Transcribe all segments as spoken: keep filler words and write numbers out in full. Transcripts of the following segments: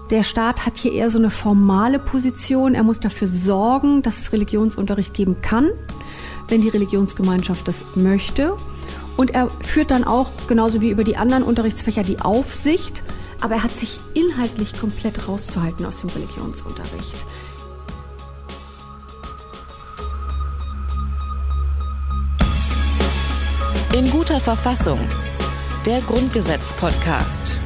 Der Staat hat hier eher so eine formale Position. Er muss dafür sorgen, dass es Religionsunterricht geben kann, wenn die Religionsgemeinschaft das möchte. Und er führt dann auch, genauso wie über die anderen Unterrichtsfächer, die Aufsicht. Aber er hat sich inhaltlich komplett rauszuhalten aus dem Religionsunterricht. In guter Verfassung. Der Grundgesetz-Podcast.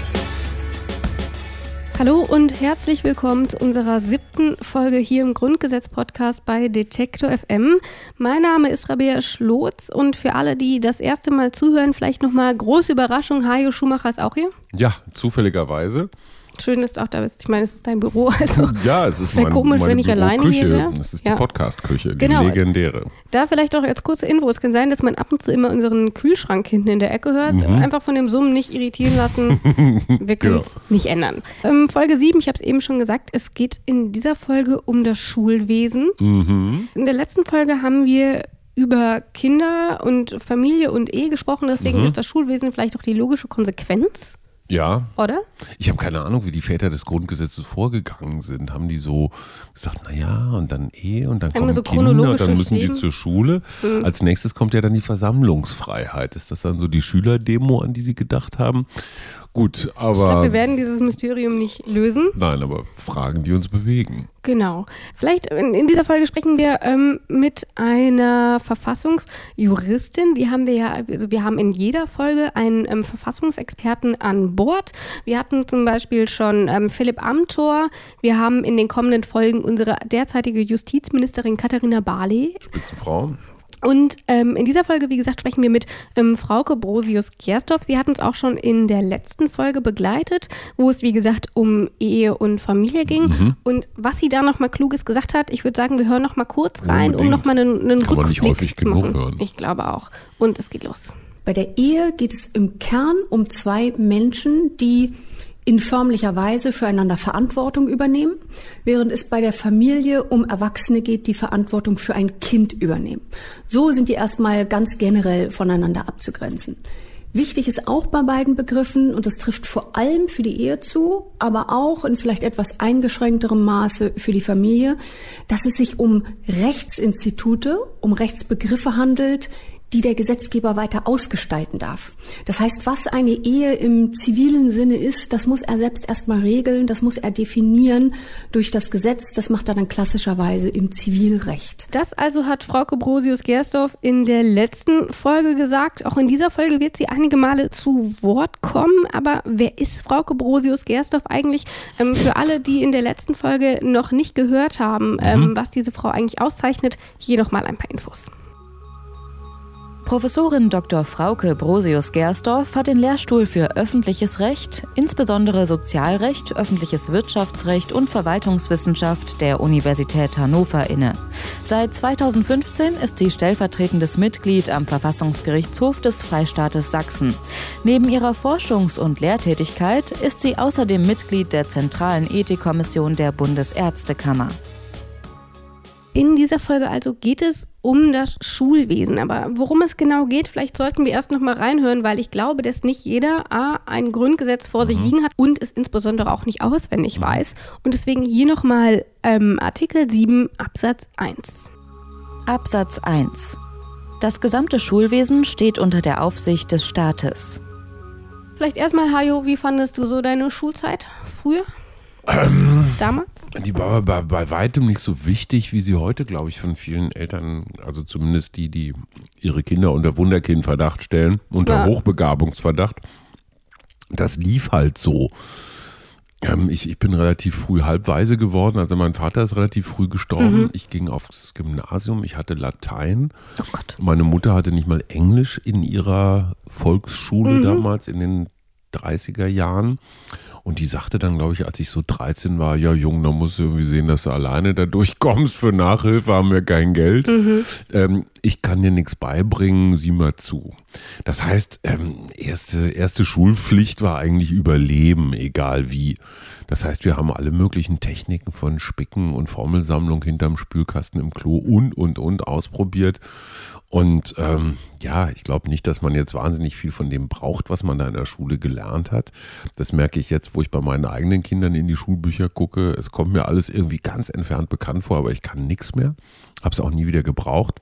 Hallo und herzlich willkommen zu unserer siebten Folge hier im Grundgesetz-Podcast bei Detektor F M. Mein Name ist Rabea Schlotz und für alle, die das erste Mal zuhören, vielleicht nochmal große Überraschung, Hajo Schumacher ist auch hier. Ja, zufälligerweise. Schön, dass du auch da bist. Ich meine, es ist dein Büro. Also ja, es ist wäre mein, komisch, meine wenn ich alleine hier wäre. Das ist die ja. Podcast-Küche, die genau. legendäre. Da vielleicht auch als kurze Info. Es kann sein, dass man ab und zu immer unseren Kühlschrank hinten in der Ecke hört. Mhm. Einfach von dem Summen nicht irritieren lassen. Wir können es genau. nicht ändern. Ähm, Folge sieben, ich habe es eben schon gesagt, es geht in dieser Folge um das Schulwesen. Mhm. In der letzten Folge haben wir über Kinder und Familie und Ehe gesprochen. Deswegen mhm. ist das Schulwesen vielleicht auch die logische Konsequenz. Ja. Oder? Ich habe keine Ahnung, wie die Väter des Grundgesetzes vorgegangen sind. Haben die so gesagt, naja, und dann Ehe und dann kommen so Kinder und dann müssen die zur Schule. Mhm. Als nächstes kommt ja dann die Versammlungsfreiheit. Ist das dann so die Schülerdemo, an die sie gedacht haben? Gut, aber... Ich glaube, wir werden dieses Mysterium nicht lösen. Nein, aber Fragen, die uns bewegen. Genau. Vielleicht in, in dieser Folge sprechen wir ähm, mit einer Verfassungsjuristin. Die haben wir ja, also wir haben in jeder Folge einen ähm, Verfassungsexperten an Bord. Wir hatten zum Beispiel schon ähm, Philipp Amthor. Wir haben in den kommenden Folgen unsere derzeitige Justizministerin Katharina Barley. Spitzenfrau. Und ähm, in dieser Folge, wie gesagt, sprechen wir mit ähm, Frauke Brosius-Gersdorf. Sie hat uns auch schon in der letzten Folge begleitet, wo es, wie gesagt, um Ehe und Familie ging. Mhm. Und was sie da nochmal Kluges gesagt hat, ich würde sagen, wir hören nochmal kurz rein, Unbedingt. um nochmal einen, einen Kann Rückblick man nicht häufig zu machen. genug hören. Ich glaube auch. Und es geht los. Bei der Ehe geht es im Kern um zwei Menschen, die in förmlicher Weise füreinander Verantwortung übernehmen, während es bei der Familie um Erwachsene geht, die Verantwortung für ein Kind übernehmen. So sind die erstmal ganz generell voneinander abzugrenzen. Wichtig ist auch bei beiden Begriffen, und das trifft vor allem für die Ehe zu, aber auch in vielleicht etwas eingeschränkterem Maße für die Familie, dass es sich um Rechtsinstitute, um Rechtsbegriffe handelt, die der Gesetzgeber weiter ausgestalten darf. Das heißt, was eine Ehe im zivilen Sinne ist, das muss er selbst erstmal regeln, das muss er definieren durch das Gesetz, das macht er dann klassischerweise im Zivilrecht. Das also hat Frauke Brosius-Gersdorf in der letzten Folge gesagt. Auch in dieser Folge wird sie einige Male zu Wort kommen, aber wer ist Frauke Brosius-Gersdorf eigentlich? Ähm, für alle, die in der letzten Folge noch nicht gehört haben, ähm, mhm. was diese Frau eigentlich auszeichnet, hier nochmal ein paar Infos. Professorin Doktor Frauke Brosius-Gersdorf hat den Lehrstuhl für öffentliches Recht, insbesondere Sozialrecht, öffentliches Wirtschaftsrecht und Verwaltungswissenschaft der Universität Hannover inne. Seit zweitausendfünfzehn ist sie stellvertretendes Mitglied am Verfassungsgerichtshof des Freistaates Sachsen. Neben ihrer Forschungs- und Lehrtätigkeit ist sie außerdem Mitglied der Zentralen Ethikkommission der Bundesärztekammer. In dieser Folge also geht es um das Schulwesen. Aber worum es genau geht, vielleicht sollten wir erst noch mal reinhören, weil ich glaube, dass nicht jeder A, ein Grundgesetz vor mhm. sich liegen hat und es insbesondere auch nicht auswendig mhm. weiß. Und deswegen hier noch mal ähm, Artikel sieben Absatz eins. Absatz eins. Das gesamte Schulwesen steht unter der Aufsicht des Staates. Vielleicht erstmal, Hajo, wie fandest du so deine Schulzeit früher? Ähm, Damals? Die war bei, bei weitem nicht so wichtig, wie sie heute, glaube ich, von vielen Eltern, also zumindest die, die ihre Kinder unter Wunderkindverdacht stellen, unter ja. Hochbegabungsverdacht. Das lief halt so. Ähm, ich, ich bin relativ früh halbweise geworden, also mein Vater ist relativ früh gestorben. Mhm. Ich ging aufs Gymnasium, ich hatte Latein. Oh Gott. Meine Mutter hatte nicht mal Englisch in ihrer Volksschule mhm. damals in den dreißiger Jahren. Und die sagte dann, glaube ich, als ich so dreizehn war, ja Jung, da musst du irgendwie sehen, dass du alleine da durchkommst. Für Nachhilfe haben wir kein Geld. Mhm. Ähm, ich kann dir nichts beibringen, sieh mal zu. Das heißt, ähm, erste, erste Schulpflicht war eigentlich Überleben, egal wie. Das heißt, wir haben alle möglichen Techniken von Spicken und Formelsammlung hinterm Spülkasten im Klo und, und, und ausprobiert. Und ähm, ja, ich glaube nicht, dass man jetzt wahnsinnig viel von dem braucht, was man da in der Schule gelernt hat. Das merke ich jetzt, wo ich bei meinen eigenen Kindern in die Schulbücher gucke. Es kommt mir alles irgendwie ganz entfernt bekannt vor, aber ich kann nichts mehr. Habe es auch nie wieder gebraucht.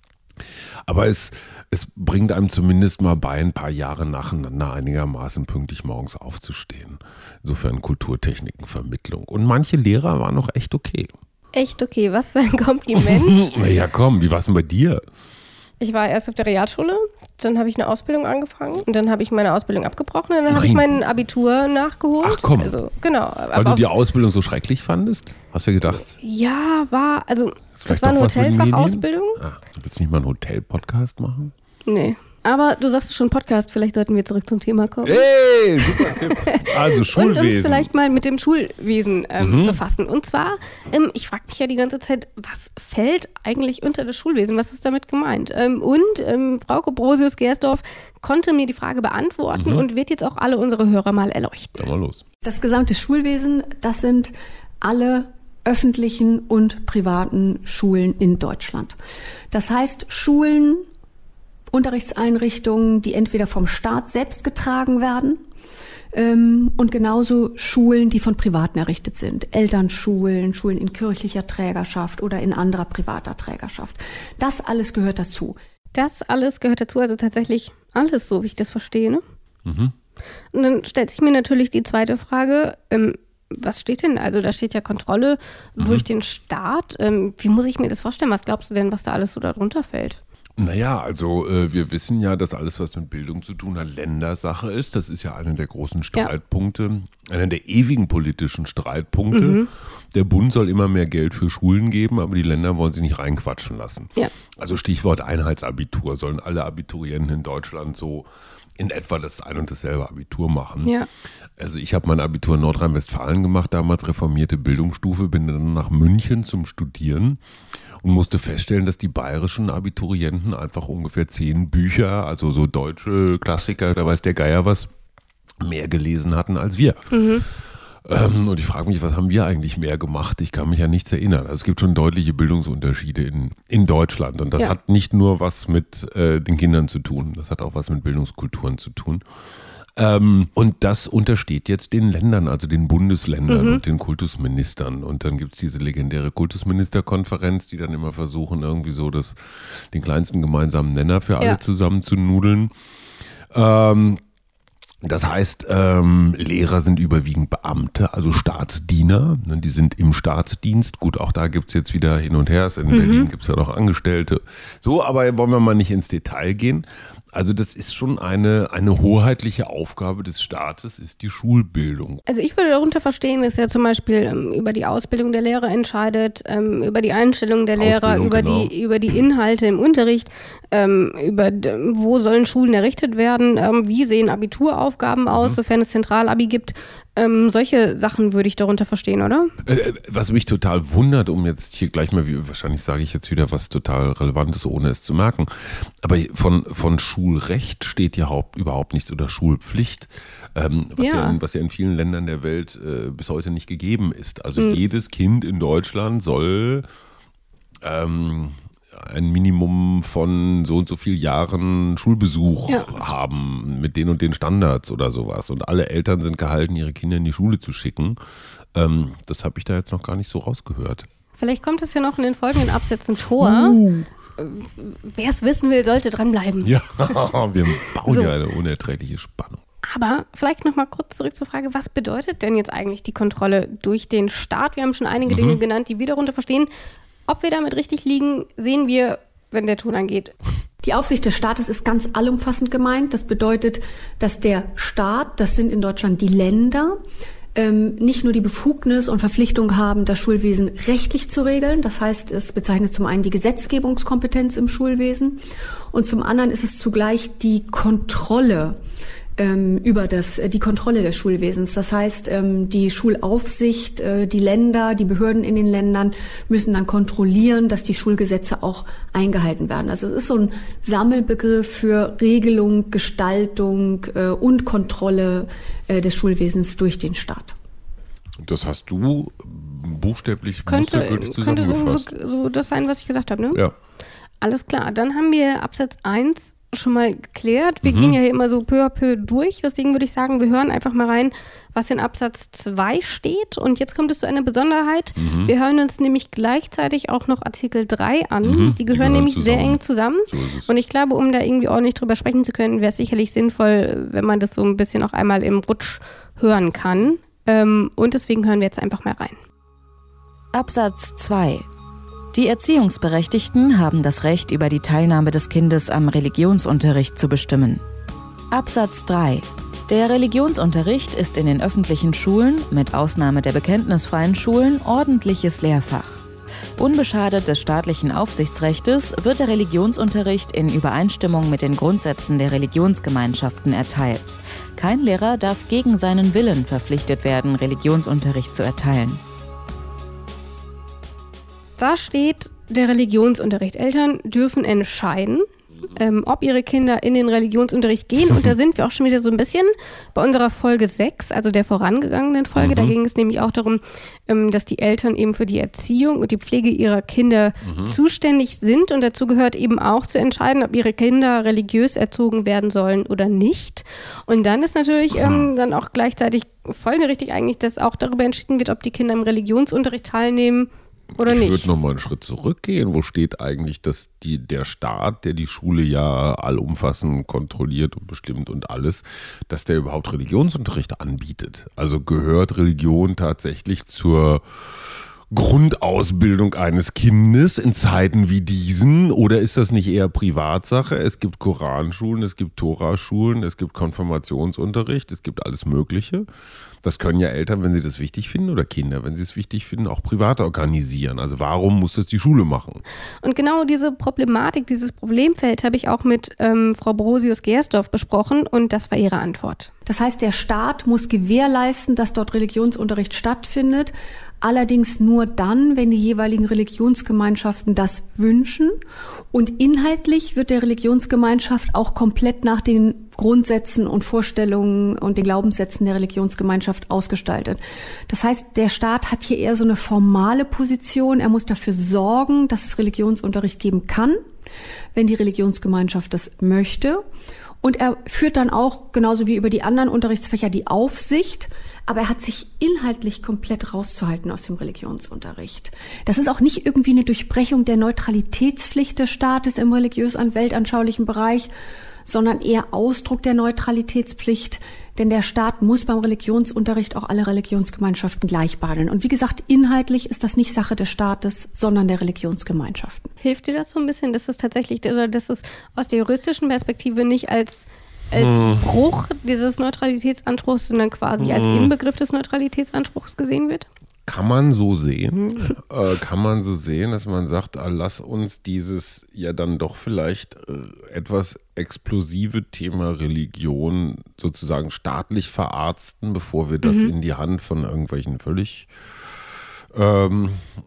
Aber es, es bringt einem zumindest mal bei, ein paar Jahre nacheinander einigermaßen pünktlich morgens aufzustehen. Insofern Kulturtechnikenvermittlung. Und manche Lehrer waren auch echt okay. Echt okay, was für ein Kompliment. Naja, komm, wie war es denn bei dir? Ich war erst auf der Realschule, dann habe ich eine Ausbildung angefangen und dann habe ich meine Ausbildung abgebrochen und dann habe ich mein Abitur nachgeholt. Ach komm, also, genau. Weil du die Ausbildung so schrecklich fandest? Hast du gedacht? Ja, war, also das war eine doch was mit Hotelfachausbildung. Ah, du willst nicht mal einen Hotel-Podcast machen? Nee. Aber du sagst schon Podcast, vielleicht sollten wir zurück zum Thema kommen. Hey, super Tipp. Also Schulwesen. Und uns vielleicht mal mit dem Schulwesen ähm, Mhm. befassen. Und zwar, ähm, ich frage mich ja die ganze Zeit, was fällt eigentlich unter das Schulwesen? Was ist damit gemeint? Ähm, und ähm, Frauke Brosius-Gersdorf konnte mir die Frage beantworten Mhm. und wird jetzt auch alle unsere Hörer mal erleuchten. Dann mal los. Das gesamte Schulwesen, das sind alle öffentlichen und privaten Schulen in Deutschland. Das heißt, Schulen, Unterrichtseinrichtungen, die entweder vom Staat selbst getragen werden ähm, und genauso Schulen, die von Privaten errichtet sind. Elternschulen, Schulen in kirchlicher Trägerschaft oder in anderer privater Trägerschaft. Das alles gehört dazu. Das alles gehört dazu, also tatsächlich alles, so wie ich das verstehe. Ne? Mhm. Und dann stellt sich mir natürlich die zweite Frage, ähm, was steht denn? Also da steht ja Kontrolle Mhm. durch den Staat. Ähm, wie muss ich mir das vorstellen? Was glaubst du denn, was da alles so darunter fällt? Naja, also äh, wir wissen ja, dass alles, was mit Bildung zu tun hat, Ländersache ist. Das ist ja einer der großen Streitpunkte, ja. einer der ewigen politischen Streitpunkte. Mhm. Der Bund soll immer mehr Geld für Schulen geben, aber die Länder wollen sich nicht reinquatschen lassen. Ja. Also Stichwort Einheitsabitur. Sollen alle Abiturienten in Deutschland so in etwa das ein und dasselbe Abitur machen. Ja. Also ich habe mein Abitur in Nordrhein-Westfalen gemacht, damals reformierte Bildungsstufe, bin dann nach München zum Studieren und musste feststellen, dass die bayerischen Abiturienten einfach ungefähr zehn Bücher, also so deutsche Klassiker, da weiß der Geier was, mehr gelesen hatten als wir. Mhm. Ähm, und ich frage mich, was haben wir eigentlich mehr gemacht? Ich kann mich an nichts erinnern. Also es gibt schon deutliche Bildungsunterschiede in, in Deutschland. Und das ja. hat nicht nur was mit äh, den Kindern zu tun, das hat auch was mit Bildungskulturen zu tun. Ähm, und das untersteht jetzt den Ländern, also den Bundesländern mhm. und den Kultusministern. Und dann gibt es diese legendäre Kultusministerkonferenz, die dann immer versuchen, irgendwie so das, den kleinsten gemeinsamen Nenner für alle ja. zusammen zu nudeln. Ähm, Das heißt, ähm, Lehrer sind überwiegend Beamte, also Staatsdiener. Ne, die sind im Staatsdienst. Gut, auch da gibt's jetzt wieder hin und her. In mhm. Berlin gibt's ja noch Angestellte. So, aber wollen wir mal nicht ins Detail gehen. Also das ist schon eine, eine hoheitliche Aufgabe des Staates, ist die Schulbildung. Also ich würde darunter verstehen, dass er zum Beispiel ähm, über die Ausbildung der Lehrer entscheidet, ähm, über die Einstellung der Lehrer, über, genau. die, über die Inhalte im Unterricht, ähm, über wo sollen Schulen errichtet werden, ähm, wie sehen Abituraufgaben aus, mhm. sofern es Zentralabi gibt. Ähm, solche Sachen würde ich darunter verstehen, oder? Äh, was mich total wundert, um jetzt hier gleich mal, wie, wahrscheinlich sage ich jetzt wieder was total Relevantes, ohne es zu merken, aber von, von Schulrecht steht ja haupt, überhaupt nichts oder Schulpflicht, ähm, was, ja. Ja in, was ja in vielen Ländern der Welt äh, bis heute nicht gegeben ist. Also mhm. jedes Kind in Deutschland soll ähm, ein Minimum von so und so viel Jahren Schulbesuch ja. haben mit den und den Standards oder sowas. Und alle Eltern sind gehalten, ihre Kinder in die Schule zu schicken. Ähm, das habe ich da jetzt noch gar nicht so rausgehört. Vielleicht kommt es ja noch in den folgenden Absätzen vor. Uh. Wer es wissen will, sollte dranbleiben. Ja, wir bauen so. ja eine unerträgliche Spannung. Aber vielleicht noch mal kurz zurück zur Frage, was bedeutet denn jetzt eigentlich die Kontrolle durch den Staat? Wir haben schon einige mhm. Dinge genannt, die wir darunter verstehen. Ob wir damit richtig liegen, sehen wir, wenn der Ton angeht. Die Aufsicht des Staates ist ganz allumfassend gemeint. Das bedeutet, dass der Staat, das sind in Deutschland die Länder, ähm, nicht nur die Befugnis und Verpflichtung haben, das Schulwesen rechtlich zu regeln. Das heißt, es bezeichnet zum einen die Gesetzgebungskompetenz im Schulwesen und zum anderen ist es zugleich die Kontrolle ähm, über das, die Kontrolle des Schulwesens. Das heißt, ähm, die Schulaufsicht, äh, die Länder, die Behörden in den Ländern müssen dann kontrollieren, dass die Schulgesetze auch eingehalten werden. Also es ist so ein Sammelbegriff für Regelung, Gestaltung äh, und Kontrolle äh, des Schulwesens durch den Staat. Das hast du buchstäblich könnte, mustergültig könnte zusammengefasst. so, so das sein, was ich gesagt habe, ne? Ja. Alles klar, dann haben wir Absatz eins schon mal geklärt. Wir Mhm. gehen ja hier immer so peu à peu durch, deswegen würde ich sagen, wir hören einfach mal rein, was in Absatz zwei steht. Und jetzt kommt es zu einer Besonderheit. Mhm. Wir hören uns nämlich gleichzeitig auch noch Artikel drei an. Mhm. Die gehören Die gehören nämlich sehr zusammen. eng zusammen. So ist es. Und ich glaube, um da irgendwie ordentlich drüber sprechen zu können, wäre es sicherlich sinnvoll, wenn man das so ein bisschen auch einmal im Rutsch hören kann. Ähm, und deswegen hören wir jetzt einfach mal rein. Absatz zwei. Die Erziehungsberechtigten haben das Recht, über die Teilnahme des Kindes am Religionsunterricht zu bestimmen. Absatz drei. Der Religionsunterricht ist in den öffentlichen Schulen, mit Ausnahme der bekenntnisfreien Schulen, ordentliches Lehrfach. Unbeschadet des staatlichen Aufsichtsrechtes wird der Religionsunterricht in Übereinstimmung mit den Grundsätzen der Religionsgemeinschaften erteilt. Kein Lehrer darf gegen seinen Willen verpflichtet werden, Religionsunterricht zu erteilen. Da steht der Religionsunterricht. Eltern dürfen entscheiden, ähm, ob ihre Kinder in den Religionsunterricht gehen. Und da sind wir auch schon wieder so ein bisschen bei unserer Folge sechs, also der vorangegangenen Folge. Mhm. Da ging es nämlich auch darum, ähm, dass die Eltern eben für die Erziehung und die Pflege ihrer Kinder mhm. zuständig sind. Und dazu gehört eben auch zu entscheiden, ob ihre Kinder religiös erzogen werden sollen oder nicht. Und dann ist natürlich ähm, dann auch gleichzeitig folgerichtig eigentlich, dass auch darüber entschieden wird, ob die Kinder im Religionsunterricht teilnehmen oder nicht. Ich würde noch mal einen Schritt zurückgehen. Wo steht eigentlich, dass die, der Staat, der die Schule ja allumfassend kontrolliert und bestimmt und alles, dass der überhaupt Religionsunterricht anbietet? Also gehört Religion tatsächlich zur Grundausbildung eines Kindes in Zeiten wie diesen, oder ist das nicht eher Privatsache? Es gibt Koranschulen, es gibt Toraschulen, es gibt Konfirmationsunterricht, es gibt alles Mögliche. Das können ja Eltern, wenn sie das wichtig finden, oder Kinder, wenn sie es wichtig finden, auch privat organisieren. Also warum muss das die Schule machen? Und genau diese Problematik, dieses Problemfeld habe ich auch mit ähm, Frau Brosius-Gersdorf besprochen und das war ihre Antwort. Das heißt, der Staat muss gewährleisten, dass dort Religionsunterricht stattfindet. Allerdings nur dann, wenn die jeweiligen Religionsgemeinschaften das wünschen. Und inhaltlich wird der Religionsgemeinschaft auch komplett nach den Grundsätzen und Vorstellungen und den Glaubenssätzen der Religionsgemeinschaft ausgestaltet. Das heißt, der Staat hat hier eher so eine formale Position. Er muss dafür sorgen, dass es Religionsunterricht geben kann, wenn die Religionsgemeinschaft das möchte. Und er führt dann auch, genauso wie über die anderen Unterrichtsfächer, die Aufsicht. Aber er hat sich inhaltlich komplett rauszuhalten aus dem Religionsunterricht. Das ist auch nicht irgendwie eine Durchbrechung der Neutralitätspflicht des Staates im religiös- und weltanschaulichen Bereich, sondern eher Ausdruck der Neutralitätspflicht. Denn der Staat muss beim Religionsunterricht auch alle Religionsgemeinschaften gleich behandeln. Und wie gesagt, inhaltlich ist das nicht Sache des Staates, sondern der Religionsgemeinschaften. Hilft dir das so ein bisschen, dass es tatsächlich, oder dass es aus der juristischen Perspektive nicht als als hm. Bruch dieses Neutralitätsanspruchs, sondern quasi hm. als Inbegriff des Neutralitätsanspruchs gesehen wird? Kann man so sehen, äh, kann man so sehen, dass man sagt, ah, lass uns dieses ja dann doch vielleicht äh, etwas explosive Thema Religion sozusagen staatlich verarzten, bevor wir das mhm. in die Hand von irgendwelchen völlig ähm,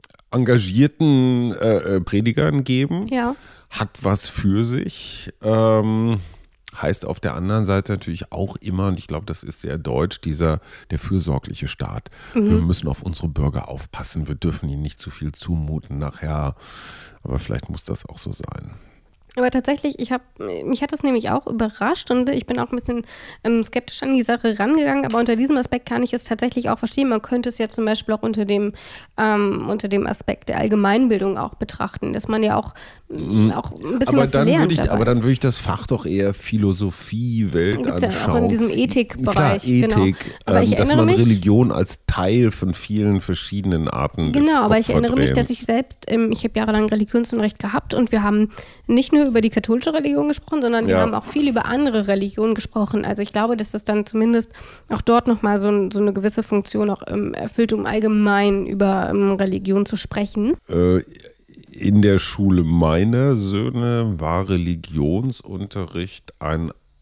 engagierten äh, Predigern geben. Ja. Hat was für sich. Ähm, Heißt auf der anderen Seite natürlich auch immer, und ich glaube, das ist sehr deutsch, dieser der fürsorgliche Staat. Mhm. Wir müssen auf unsere Bürger aufpassen, wir dürfen ihnen nicht zu viel zumuten nachher. Aber vielleicht muss das auch so sein. Aber tatsächlich, ich habe, mich hat das nämlich auch überrascht und ich bin auch ein bisschen ähm, skeptisch an die Sache rangegangen, aber unter diesem Aspekt kann ich es tatsächlich auch verstehen. Man könnte es ja zum Beispiel auch unter dem, ähm, unter dem Aspekt der Allgemeinbildung auch betrachten, dass man ja auch, mhm. auch ein bisschen aber was dann lernt würde ich, dabei. Aber dann würde ich das Fach doch eher Philosophie, Weltanschauung. Gibt's ja auch in diesem Ethikbereich. Klar, Ethik, genau. aber ich ähm, dass erinnere man mich, Religion als Teil von vielen verschiedenen Arten des Genau, aber ich erinnere mich, Kopfverdrehens. dass ich selbst, ähm, ich habe jahrelang Religionsunterricht gehabt und wir haben nicht nur über die katholische Religion gesprochen, sondern wir Ja. haben auch viel über andere Religionen gesprochen. Also ich glaube, dass das dann zumindest auch dort nochmal so, ein, so eine gewisse Funktion auch ähm, erfüllt, um allgemein über ähm, Religion zu sprechen. Äh, in der Schule meiner Söhne war Religionsunterricht ein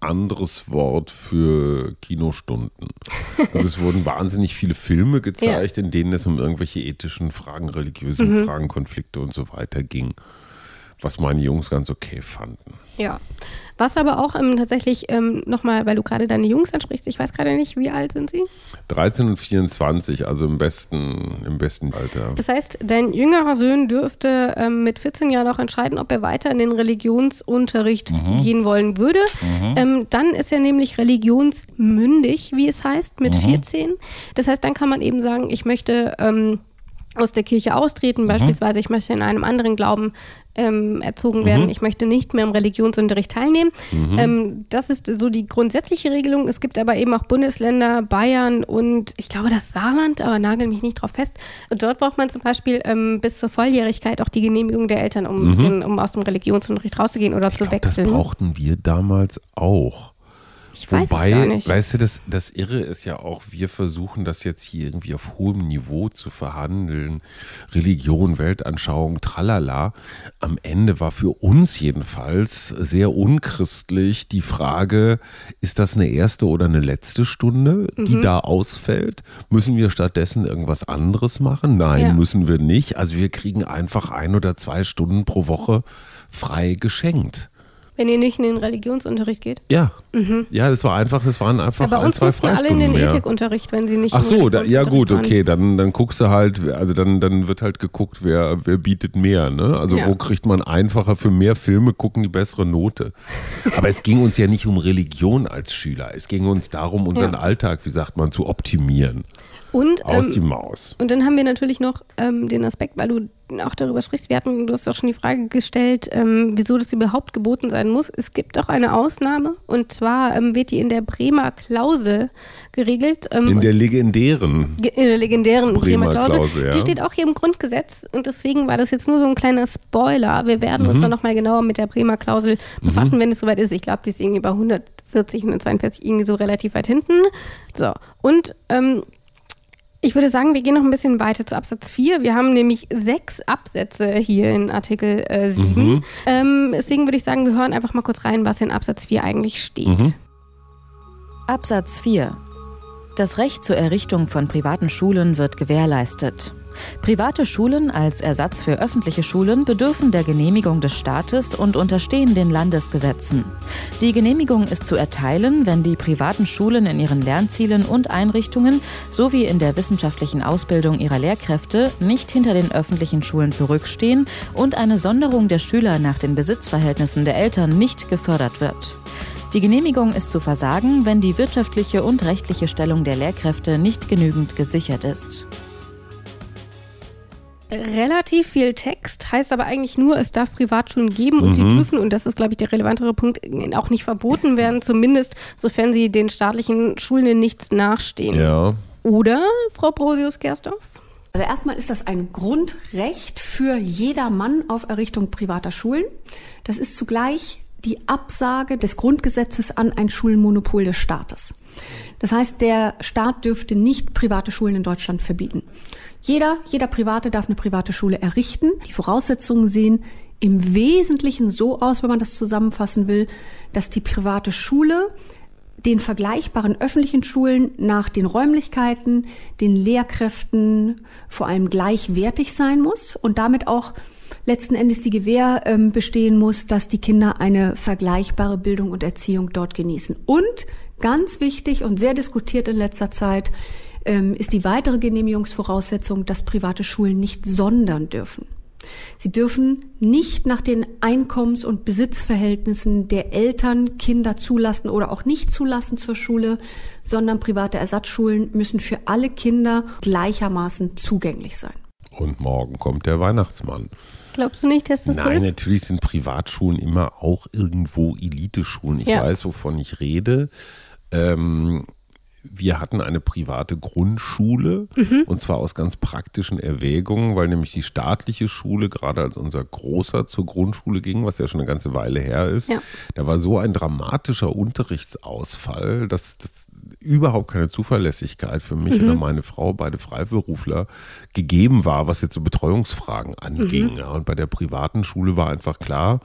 anderes Wort für Kinostunden. Also es wurden wahnsinnig viele Filme gezeigt, ja. in denen es um irgendwelche ethischen Fragen, religiösen mhm. Fragen, Konflikte und so weiter ging. Was meine Jungs ganz okay fanden. Ja, was aber auch ähm, tatsächlich ähm, nochmal, weil du gerade deine Jungs ansprichst, ich weiß gerade nicht, wie alt sind sie? dreizehn und vierundzwanzig, also im besten, im besten Alter. Das heißt, dein jüngerer Sohn dürfte ähm, mit vierzehn Jahren auch entscheiden, ob er weiter in den Religionsunterricht mhm. gehen wollen würde. Mhm. Ähm, dann ist er nämlich religionsmündig, wie es heißt, mit mhm. vierzehn. Das heißt, dann kann man eben sagen, ich möchte ähm, aus der Kirche austreten, mhm. beispielsweise ich möchte in einem anderen Glauben ähm, erzogen werden, mhm. ich möchte nicht mehr im Religionsunterricht teilnehmen. Mhm. Ähm, das ist so die grundsätzliche Regelung. Es gibt aber eben auch Bundesländer, Bayern und ich glaube das Saarland, aber nagel mich nicht drauf fest. Und dort braucht man zum Beispiel ähm, bis zur Volljährigkeit auch die Genehmigung der Eltern, um, mhm. den, um aus dem Religionsunterricht rauszugehen oder ich zu glaub, wechseln. Das brauchten wir damals auch. Ich weiß Wobei, es gar nicht. Weißt du, das, das Irre ist ja auch, wir versuchen das jetzt hier irgendwie auf hohem Niveau zu verhandeln. Religion, Weltanschauung, tralala. Am Ende war für uns jedenfalls sehr unchristlich die Frage, ist das eine erste oder eine letzte Stunde, die mhm. da ausfällt? Müssen wir stattdessen irgendwas anderes machen? Nein, ja. müssen wir nicht. Also wir kriegen einfach ein oder zwei Stunden pro Woche frei geschenkt. Wenn ihr nicht in den Religionsunterricht geht? Ja, mhm. ja, das war einfach, das waren einfach ja, bei ein, uns zwei mussten alle in den mehr. Ethikunterricht, wenn sie nicht Ach so, im da, ja gut, waren. okay, dann, dann guckst du halt, also dann, dann wird halt geguckt, wer, wer bietet mehr, ne? Also ja. wo kriegt man einfacher für mehr Filme gucken die bessere Note? Aber es ging uns ja nicht um Religion als Schüler, es ging uns darum, unseren ja. Alltag, wie sagt man, zu optimieren. Und, Aus ähm, die Maus. Und dann haben wir natürlich noch ähm, den Aspekt, weil du auch darüber sprichst, wir hatten, du hast auch schon die Frage gestellt, ähm, wieso das überhaupt geboten sein muss. Es gibt doch eine Ausnahme und zwar ähm, wird die in der Bremer Klausel geregelt. Ähm, in der legendären In der legendären Bremer, Bremer Klausel. Klausel ja. Die steht auch hier im Grundgesetz und deswegen war das jetzt nur so ein kleiner Spoiler. Wir werden mhm. uns dann nochmal genauer mit der Bremer Klausel befassen, mhm. wenn es soweit ist. Ich glaube, die ist irgendwie bei hundertvierzig, hundertzweiundvierzig, irgendwie so relativ weit hinten. So, und ähm, ich würde sagen, wir gehen noch ein bisschen weiter zu Absatz vier. Wir haben nämlich sechs Absätze hier in Artikel äh, sieben. Mhm. Ähm, deswegen würde ich sagen, wir hören einfach mal kurz rein, was in Absatz vier eigentlich steht. Mhm. Absatz vier. Das Recht zur Errichtung von privaten Schulen wird gewährleistet. Private Schulen als Ersatz für öffentliche Schulen bedürfen der Genehmigung des Staates und unterstehen den Landesgesetzen. Die Genehmigung ist zu erteilen, wenn die privaten Schulen in ihren Lernzielen und Einrichtungen sowie in der wissenschaftlichen Ausbildung ihrer Lehrkräfte nicht hinter den öffentlichen Schulen zurückstehen und eine Sonderung der Schüler nach den Besitzverhältnissen der Eltern nicht gefördert wird. Die Genehmigung ist zu versagen, wenn die wirtschaftliche und rechtliche Stellung der Lehrkräfte nicht genügend gesichert ist. Relativ viel Text, heißt aber eigentlich nur, es darf Privatschulen geben und mhm. sie dürfen, und das ist, glaube ich, der relevantere Punkt, auch nicht verboten werden, zumindest sofern sie den staatlichen Schulen in nichts nachstehen. Ja. Oder, Frau Brosius-Gersdorf? Also erstmal ist das ein Grundrecht für jedermann auf Errichtung privater Schulen. Das ist zugleich die Absage des Grundgesetzes an ein Schulmonopol des Staates. Das heißt, der Staat dürfte nicht private Schulen in Deutschland verbieten. Jeder, jeder Private darf eine private Schule errichten. Die Voraussetzungen sehen im Wesentlichen so aus, wenn man das zusammenfassen will, dass die private Schule den vergleichbaren öffentlichen Schulen nach den Räumlichkeiten, den Lehrkräften vor allem gleichwertig sein muss und damit auch letzten Endes die Gewähr ähm, bestehen muss, dass die Kinder eine vergleichbare Bildung und Erziehung dort genießen. Und ganz wichtig und sehr diskutiert in letzter Zeit ähm, ist die weitere Genehmigungsvoraussetzung, dass private Schulen nicht sondern dürfen. Sie dürfen nicht nach den Einkommens- und Besitzverhältnissen der Eltern Kinder zulassen oder auch nicht zulassen zur Schule, sondern private Ersatzschulen müssen für alle Kinder gleichermaßen zugänglich sein. Und morgen kommt der Weihnachtsmann. Glaubst du nicht, dass das Nein, so ist? Nein, natürlich sind Privatschulen immer auch irgendwo Eliteschulen. Ich ja. weiß, wovon ich rede. Ähm, wir hatten eine private Grundschule mhm. und zwar aus ganz praktischen Erwägungen, weil nämlich die staatliche Schule, gerade als unser Großer zur Grundschule ging, was ja schon eine ganze Weile her ist, ja. da war so ein dramatischer Unterrichtsausfall, dass das überhaupt keine Zuverlässigkeit für mich mhm. oder meine Frau, beide Freiberufler, gegeben war, was jetzt so Betreuungsfragen anging. Mhm. Ja, und bei der privaten Schule war einfach klar,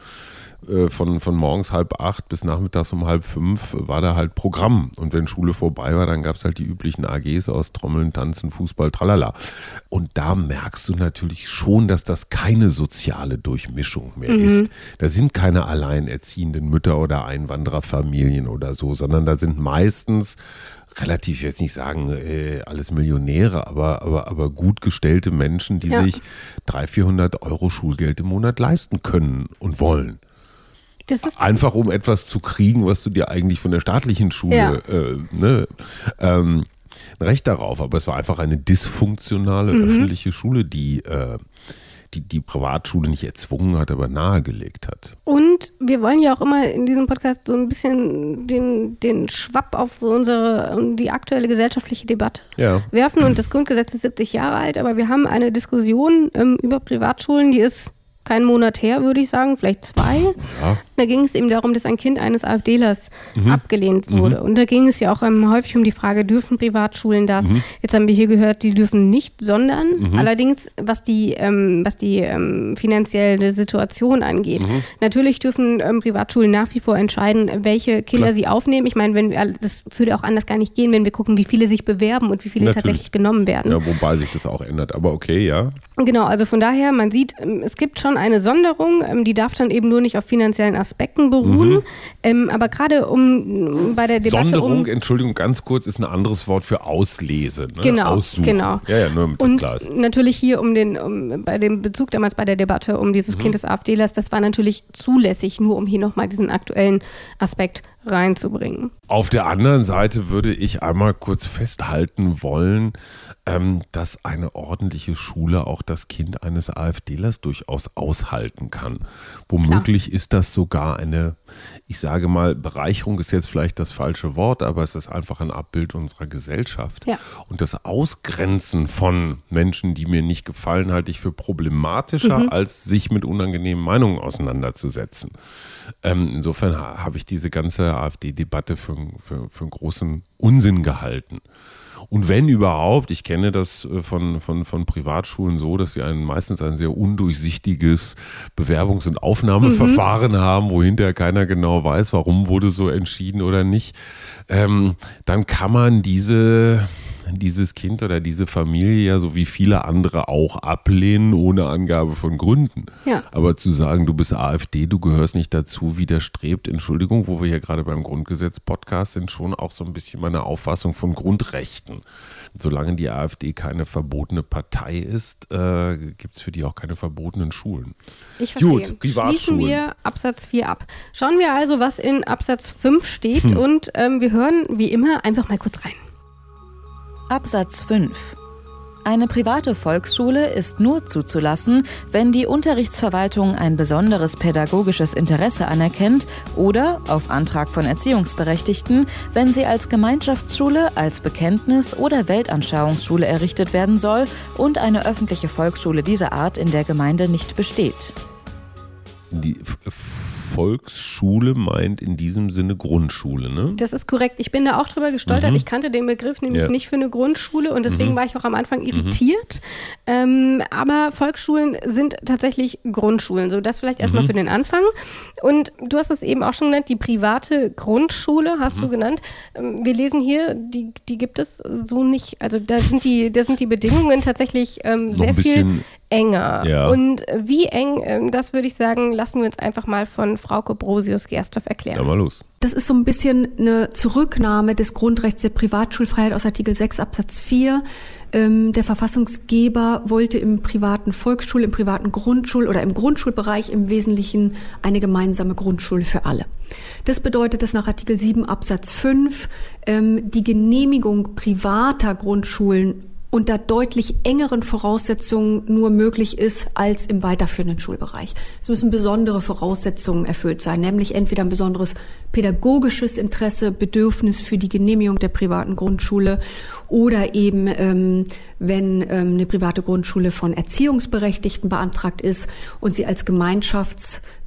Von, von morgens halb acht bis nachmittags um halb fünf war da halt Programm. Und wenn Schule vorbei war, dann gab es halt die üblichen A Gs aus Trommeln, Tanzen, Fußball, tralala. Und da merkst du natürlich schon, dass das keine soziale Durchmischung mehr mhm. ist. Da sind keine alleinerziehenden Mütter oder Einwandererfamilien oder so, sondern da sind meistens relativ, ich will jetzt nicht sagen, äh, alles Millionäre, aber, aber, aber gut gestellte Menschen, die ja. sich dreihundert, vierhundert Euro Schulgeld im Monat leisten können und wollen. Das ist einfach um etwas zu kriegen, was du dir eigentlich von der staatlichen Schule, ja. äh, ne, ähm, ein Recht darauf. Aber es war einfach eine dysfunktionale mhm. öffentliche Schule, die, äh, die die Privatschule nicht erzwungen hat, aber nahegelegt hat. Und wir wollen ja auch immer in diesem Podcast so ein bisschen den, den Schwapp auf unsere, die aktuelle gesellschaftliche Debatte ja. werfen. Und das Grundgesetz ist siebzig Jahre alt, aber wir haben eine Diskussion ähm, über Privatschulen, die ist keinen Monat her, würde ich sagen, vielleicht zwei. Ja. Da ging es eben darum, dass ein Kind eines AfDlers mhm. abgelehnt wurde. Mhm. Und da ging es ja auch ähm, häufig um die Frage, dürfen Privatschulen das? Mhm. Jetzt haben wir hier gehört, die dürfen nicht, sondern mhm. allerdings, was die, ähm, was die ähm, finanzielle Situation angeht. Mhm. Natürlich dürfen ähm, Privatschulen nach wie vor entscheiden, welche Kinder Klar. sie aufnehmen. Ich meine, wenn wir, das würde auch anders gar nicht gehen, wenn wir gucken, wie viele sich bewerben und wie viele Natürlich. tatsächlich genommen werden. Ja, wobei sich das auch ändert. Aber okay, ja. Genau, also von daher, man sieht, es gibt schon eine Sonderung, die darf dann eben nur nicht auf finanziellen Aspekten beruhen. Mhm. Ähm, aber gerade um bei der Debatte Sonderung, um, Entschuldigung, ganz kurz, ist ein anderes Wort für Auslese. Ne? Genau, Aussuchen. genau. Ja, ja, nur damit das und klar ist. Natürlich hier um den, um, bei dem Bezug damals bei der Debatte um dieses mhm. Kind des AfDlers, das war natürlich zulässig, nur um hier nochmal diesen aktuellen Aspekt reinzubringen. Auf der anderen Seite würde ich einmal kurz festhalten wollen, ähm, dass eine ordentliche Schule auch das Kind eines AfDlers durchaus aushalten kann. Womöglich Klar. ist das sogar eine, ich sage mal, Bereicherung ist jetzt vielleicht das falsche Wort, aber es ist einfach ein Abbild unserer Gesellschaft. Ja. Und das Ausgrenzen von Menschen, die mir nicht gefallen, halte ich für problematischer, mhm. als sich mit unangenehmen Meinungen auseinanderzusetzen. Ähm, insofern ha- habe ich diese ganze AfD-Debatte für, für, für einen großen Unsinn gehalten. Und wenn überhaupt, ich kenne das von, von, von Privatschulen so, dass sie ein, meistens ein sehr undurchsichtiges Bewerbungs- und Aufnahmeverfahren mhm. haben, wo hinterher keiner genau weiß, warum wurde so entschieden oder nicht, ähm, dann kann man diese... dieses Kind oder diese Familie ja so wie viele andere auch ablehnen, ohne Angabe von Gründen. Ja. Aber zu sagen, du bist AfD, du gehörst nicht dazu, widerstrebt, Entschuldigung, wo wir hier gerade beim Grundgesetz-Podcast sind, schon auch so ein bisschen meine Auffassung von Grundrechten. Solange die AfD keine verbotene Partei ist, äh, gibt es für die auch keine verbotenen Schulen. Ich verstehe. Gut, Schließen wir Absatz vier ab. Schauen wir also, was in Absatz fünf steht hm. und ähm, wir hören wie immer einfach mal kurz rein. Absatz fünf. Eine private Volksschule ist nur zuzulassen, wenn die Unterrichtsverwaltung ein besonderes pädagogisches Interesse anerkennt oder, auf Antrag von Erziehungsberechtigten, wenn sie als Gemeinschaftsschule, als Bekenntnis- oder Weltanschauungsschule errichtet werden soll und eine öffentliche Volksschule dieser Art in der Gemeinde nicht besteht. Die Volksschule meint in diesem Sinne Grundschule, ne? Das ist korrekt. Ich bin da auch drüber gestolpert. Mhm. Ich kannte den Begriff nämlich ja. nicht für eine Grundschule und deswegen mhm. war ich auch am Anfang irritiert. Mhm. Ähm, aber Volksschulen sind tatsächlich Grundschulen. So, das vielleicht erstmal mhm. für den Anfang. Und du hast es eben auch schon genannt, die private Grundschule hast mhm. du genannt. Wir lesen hier, die, die gibt es so nicht. Also da sind die, da sind die Bedingungen tatsächlich ähm, sehr viel enger. Ja. Und wie eng, das würde ich sagen, lassen wir uns einfach mal von Frauke Brosius-Gersdorf erklären. Ja, mal los. Das ist so ein bisschen eine Zurücknahme des Grundrechts der Privatschulfreiheit aus Artikel sechs Absatz vier. Ähm, der Verfassungsgeber wollte im privaten Volksschul-, im privaten Grundschul- oder im Grundschulbereich im Wesentlichen eine gemeinsame Grundschule für alle. Das bedeutet, dass nach Artikel sieben Absatz fünf ähm, die Genehmigung privater Grundschulen unter deutlich engeren Voraussetzungen nur möglich ist als im weiterführenden Schulbereich. Es müssen besondere Voraussetzungen erfüllt sein, nämlich entweder ein besonderes pädagogisches Interesse, Bedürfnis für die Genehmigung der privaten Grundschule oder eben, ähm, wenn ähm, eine private Grundschule von Erziehungsberechtigten beantragt ist und sie als Gemeinschafts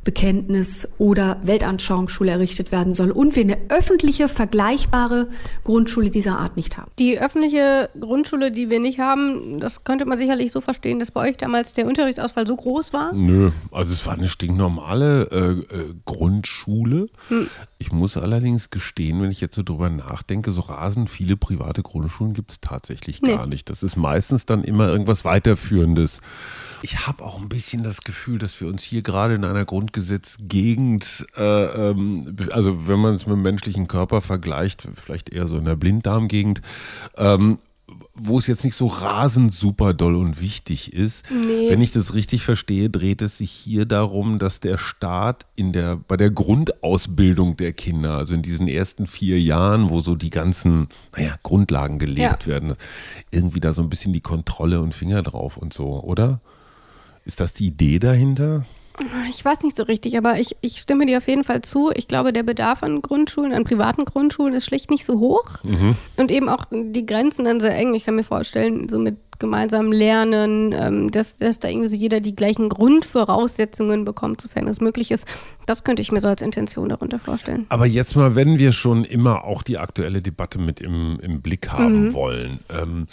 Bekenntnis oder Weltanschauungsschule errichtet werden soll und wir eine öffentliche, vergleichbare Grundschule dieser Art nicht haben. Die öffentliche Grundschule, die wir nicht haben, das könnte man sicherlich so verstehen, dass bei euch damals der Unterrichtsausfall so groß war? Nö, also es war eine stinknormale äh, äh, Grundschule. Hm. Ich muss allerdings gestehen, wenn ich jetzt so drüber nachdenke, so rasend viele private Grundschulen gibt es tatsächlich gar nee. nicht. Das ist meistens dann immer irgendwas Weiterführendes. Ich habe auch ein bisschen das Gefühl, dass wir uns hier gerade in einer Grundgesetzgegend, äh, ähm, also wenn man es mit dem menschlichen Körper vergleicht, vielleicht eher so in der Blinddarmgegend, ähm, wo es jetzt nicht so rasend super doll und wichtig ist. Nee. Wenn ich das richtig verstehe, dreht es sich hier darum, dass der Staat in der, bei der Grundausbildung der Kinder, also in diesen ersten vier Jahren, wo so die ganzen, naja, Grundlagen gelegt ja. werden, irgendwie da so ein bisschen die Kontrolle und Finger drauf und so, oder? Ist das die Idee dahinter? Ich weiß nicht so richtig, aber ich, ich stimme dir auf jeden Fall zu. Ich glaube, der Bedarf an Grundschulen, an privaten Grundschulen ist schlicht nicht so hoch. Mhm. Und eben auch die Grenzen dann sehr eng. Ich kann mir vorstellen, so mit gemeinsamem Lernen, ähm, dass, dass da irgendwie so jeder die gleichen Grundvoraussetzungen bekommt, sofern es möglich ist. Das könnte ich mir so als Intention darunter vorstellen. Aber jetzt mal, wenn wir schon immer auch die aktuelle Debatte mit im, im Blick haben mhm. wollen, ähm,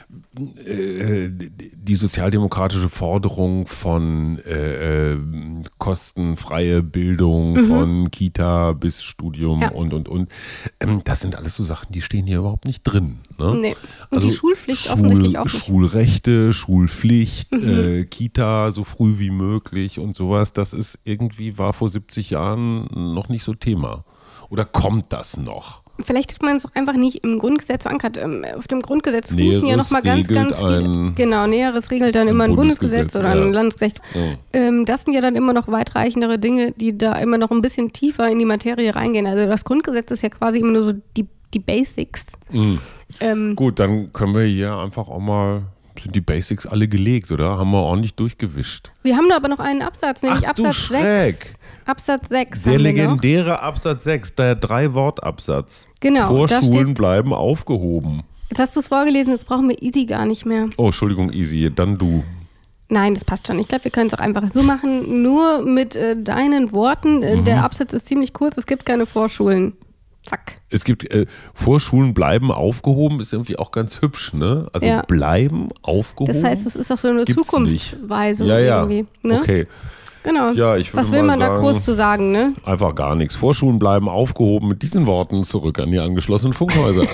die sozialdemokratische Forderung von äh, kostenfreie Bildung, mhm. von Kita bis Studium ja. und, und, und. Ähm, das sind alles so Sachen, die stehen hier überhaupt nicht drin. Ne? Nee. Und also die Schulpflicht Schul- offensichtlich auch nicht. Schulrechte, Schulpflicht, mhm. äh, Kita so früh wie möglich und sowas, das ist irgendwie, war vor siebzig Jahren noch nicht so Thema. Oder kommt das noch? Vielleicht hat man es auch einfach nicht im Grundgesetz verankert. Auf dem Grundgesetz fußen Näheres ja nochmal ganz, ganz viel. Genau, Näheres regelt dann immer ein Bundesgesetz, Bundesgesetz oder ja. ein Landesrecht. Ja. Das sind ja dann immer noch weitreichendere Dinge, die da immer noch ein bisschen tiefer in die Materie reingehen. Also das Grundgesetz ist ja quasi immer nur so die, die Basics. Mhm. Ähm, Gut, dann können wir hier einfach auch mal, sind die Basics alle gelegt, oder? Haben wir ordentlich durchgewischt. Wir haben da aber noch einen Absatz, nämlich Ach, Absatz du Schreck. sechs. Absatz sechs. Der legendäre Absatz sechs, der Drei-Wort-Absatz. Genau. Vorschulen bleiben aufgehoben. Jetzt hast du es vorgelesen, jetzt brauchen wir Easy gar nicht mehr. Oh, Entschuldigung, Easy, dann du. Nein, das passt schon. Ich glaube, wir können es auch einfach so machen, nur mit äh, deinen Worten. Äh, mhm. Der Absatz ist ziemlich kurz, es gibt keine Vorschulen. Zack. Es gibt, äh, Vorschulen bleiben aufgehoben, ist irgendwie auch ganz hübsch, ne? Also ja. bleiben aufgehoben. Das heißt, es ist auch so eine Gibt's Zukunftsweisung ja, ja. irgendwie. Ne? Okay. Genau. Ja, ich Was will man sagen, da groß zu sagen, ne? Einfach gar nichts. Vorschulen bleiben aufgehoben. Mit diesen Worten zurück an die angeschlossenen Funkhäuser.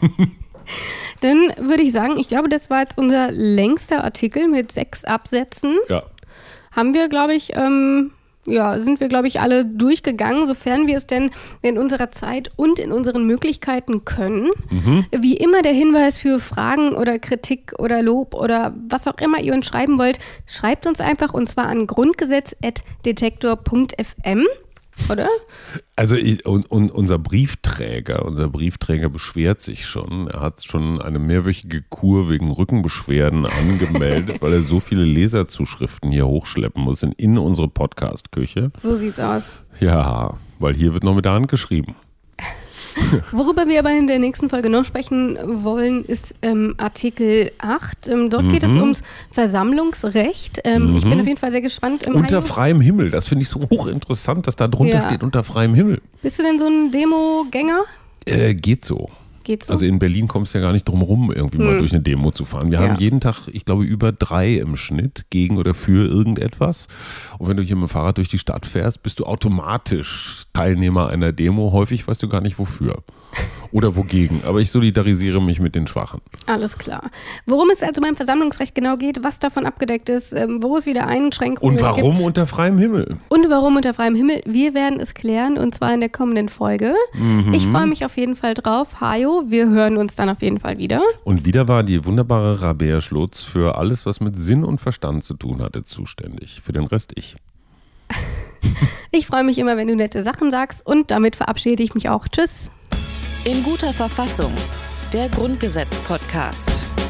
Dann würde ich sagen, ich glaube, das war jetzt unser längster Artikel mit sechs Absätzen. Ja. Haben wir, glaube ich, ähm, ja, sind wir, glaube ich, alle durchgegangen, sofern wir es denn in unserer Zeit und in unseren Möglichkeiten können. Mhm. Wie immer der Hinweis für Fragen oder Kritik oder Lob oder was auch immer ihr uns schreiben wollt, schreibt uns einfach und zwar an grundgesetz at detektor punkt f m. Oder? Also ich, und, und unser Briefträger, unser Briefträger beschwert sich schon. Er hat schon eine mehrwöchige Kur wegen Rückenbeschwerden angemeldet, weil er so viele Leserzuschriften hier hochschleppen muss in, in unsere Podcast-Küche. So sieht's aus. Ja, weil hier wird noch mit der Hand geschrieben. Worüber wir aber in der nächsten Folge noch sprechen wollen, ist ähm, Artikel acht. Ähm, dort mhm. geht es ums Versammlungsrecht. Ähm, mhm. Ich bin auf jeden Fall sehr gespannt. Ähm, unter Heim. freiem Himmel, das finde ich so hochinteressant, dass da drunter ja. steht, unter freiem Himmel. Bist du denn so ein Demo-Gänger? Äh, geht so. Geht so. Also in Berlin kommst du ja gar nicht drum rum, irgendwie hm. mal durch eine Demo zu fahren. Wir ja. haben jeden Tag, ich glaube, über drei im Schnitt gegen oder für irgendetwas. Und wenn du hier mit dem Fahrrad durch die Stadt fährst, bist du automatisch Teilnehmer einer Demo. Häufig weißt du gar nicht wofür. Oder wogegen. Aber ich solidarisiere mich mit den Schwachen. Alles klar. Worum es also beim Versammlungsrecht genau geht, was davon abgedeckt ist, wo es wieder Einschränkungen gibt. Und warum gibt. unter freiem Himmel. Und warum unter freiem Himmel. Wir werden es klären und zwar in der kommenden Folge. Mhm. Ich freue mich auf jeden Fall drauf. Hajo, wir hören uns dann auf jeden Fall wieder. Und wieder war die wunderbare Rabea Schlotz für alles, was mit Sinn und Verstand zu tun hatte, zuständig. Für den Rest ich. Ich freue mich immer, wenn du nette Sachen sagst und damit verabschiede ich mich auch. Tschüss. In guter Verfassung, der Grundgesetz-Podcast.